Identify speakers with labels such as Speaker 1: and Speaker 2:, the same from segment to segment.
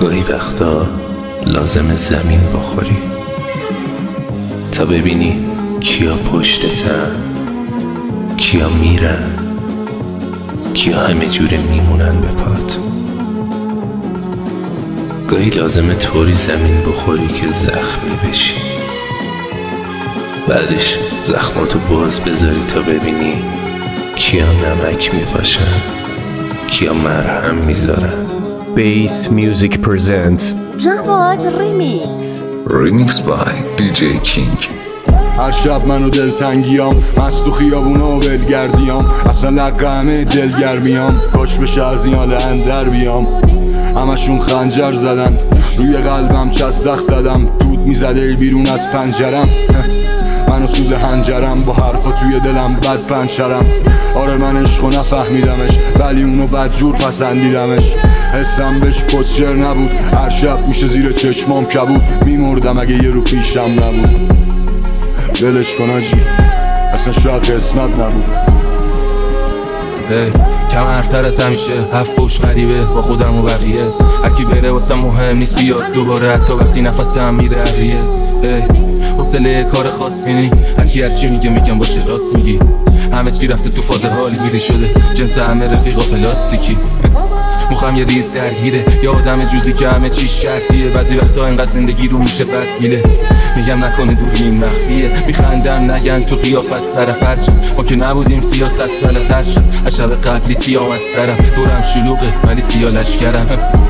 Speaker 1: گاهی وقتا لازم زمین بخوری تا ببینی کیا پشتتن، کیا میرن، کیا همه جوره میمونن به پات. گاهی لازمه طوری زمین بخوری که زخمی بشی، بعدش زخماتو باز بذاری تا ببینی کیا نمک میپاشن، کیا مرهم میذارن.
Speaker 2: Bass Music presents
Speaker 3: جواد Remix
Speaker 1: by DJ King.
Speaker 4: هر شب منو دلتنگیام، مست تو خیابونا و ولگردیام، اصلا لقمه دلگرمیام، کاش بشه از این حال اندر بیام. همشون خنجر زدن روی قلبم، چسخ زدم، دود میزده بیرون از پنجرم. منو سوز هنجرم با حرفا توی دلم بد پنچرم. آره من عشقو نفهمیدمش ولی اونو بدجور پسندیدمش. حسم بهش کسچر نبود، هر شب میشه زیر چشمام کبود. میمردم اگه یه رو پیشم نبود. دلش کن آجی، اصلا شاید قسمت نبود.
Speaker 5: کم حرفتر از همیشه، هفت پشت غریبه با خودم و بقیه. هرکی بره واسم مهم نیست بیاد دوباره، حتی وقتی نفسم میره عریه. حوصله کار خاصی نی، هرکی هرچی میگه میگم باشه راست میگی. همه چی رفته تو فاز حالی گیری شده، جنس همه رفیقا پلاستیکی. مخم یه ریز درگیره، یه آدم جوزی که همه چیش شرطیه. بعضی وقتا اینقدر زندگی رو میشه بدگیله، میگم نکنه دوری این مخفیه. میخندم نگن تو قیافت سر فرچم، ما که نبودیم سیاست بلد هرشم. از شب قبلی سیام از سرم، دورم شلوغه ولی سیاه لشکرم.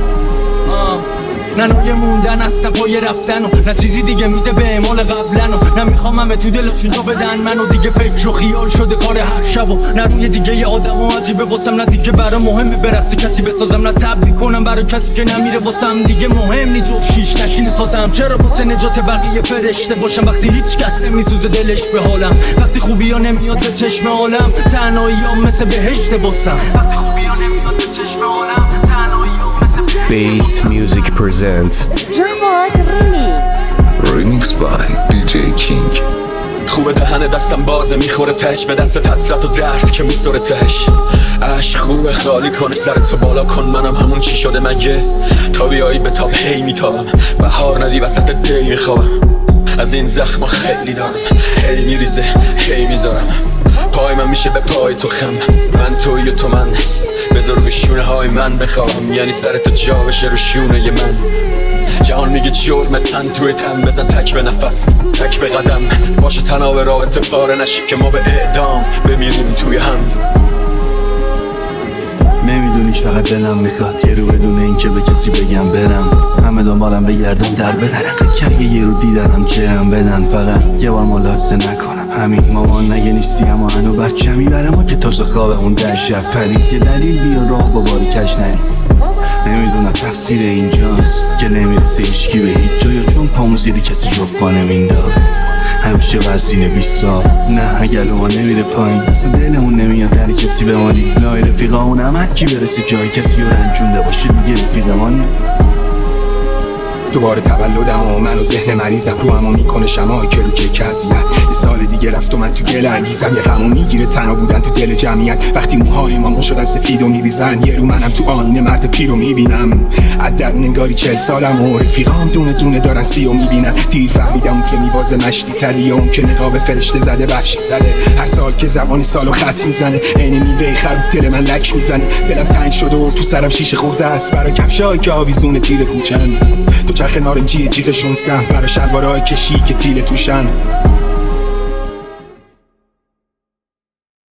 Speaker 6: نه نوع موندن است، نه پای رفتن و نه چیزی دیگه میده به اعمال قبلن و نه میخوام همه تو دلشون رو بدن منو. دیگه فکر و خیال شده کار هر شب و نه روی دیگه یه آدم و عجیبه واسم. نه دیگه برا مهمه برقصی کسی بسازم، نه تب میکنم برای کسی که نمیره واسم. دیگه مهم نی جفت شیش نشینه تازم، چرا واسه نجات بقیه فرشته باشم وقتی هیچ کس نمیسوزه دلش به حالم. وقتی خوبی ها نمیاد به چشم عالم، تنهایی ها مثل بهشت بستم. وقتی خوبی ها نمیاد به چشم عالم، تنهایی ها
Speaker 2: Bass Music presents
Speaker 3: جواد Remix
Speaker 1: by DJ King.
Speaker 7: خوبه دهن دستم بازه میخوره تک به دست حسرت و درد که میذاره تش. عشق خوبه خالی کنه سرتو بالا کن، منم همون چی شده مگه. تا بیایی به تاب هی میتابم، بهار ندی وسط دی میخوابم. از این زخم خیلی دارم، هی میریزه هی میذارم. پای من میشه به پای تو خم، من توی تو من. بذار به شونه های من بخوام، یعنی سرتو جا بشه رو شونه من. جهان میگه جرم تن توی تن، بزن تک به نفس تک به قدم. باشه تناب رابطه پاره نشیم که ما به اعدام بمیریم توی هم.
Speaker 6: نمیدونی چقدر دلم میخواد یه رو بدون این که به کسی بگم برم. همه دنبالم بگردن در بدن، کرگه یه رو دیدنم جهم بدن. فقط یه بار ملاحظه نکنم همین مامان نگه نیستی، اما هنو بچه میبرم و که تازه خواب اون در شب پرید. یه دلیل بیا راه با باری کش نرید. نمیدونم تقصیر اینجاست که نمیرسه ایشکی به هیچ جا، یا چون پامو زیر کسی جفا نمینداخت. همیشه وزین 20 سال نه اگر ما نمیره پایین، اصلا دلمون نمیاد در کسی بمانی. لای رفیقا اونم هرکی برسه جای کسی رو رنجونده باشه میگه رفیقمانی.
Speaker 8: دوباره تولدم و من و ذهن مریضم رو همو میکنه شماعی که رو که اذیت. یه سال دیگه رفت و من تو گل انگیزم، یه غمو میگیره تنها بودن تو دل جمعیت. وقتی موهای ما شدن سفید و میریزن، یه رو منم تو آینه مرد پیر رو میبینم. از درون انگاری 40 سالم و رفیقام دونه دونه دارن 30 رو میبینن. دیر فهمیدم که میبازه مشتی تری اون که نقاب فرشته زده بخشی تره. هر سال که زبان سالو خط میزنه، عین میوه خراب دل من لک میزنه. دلم تنگ شده و تو سرم شیشه خورده است برای کفشایی که آویزون تیر کوچن. دو چرخ نارنجی جیغ 16 برای شلوارای کشی که تیل توشن.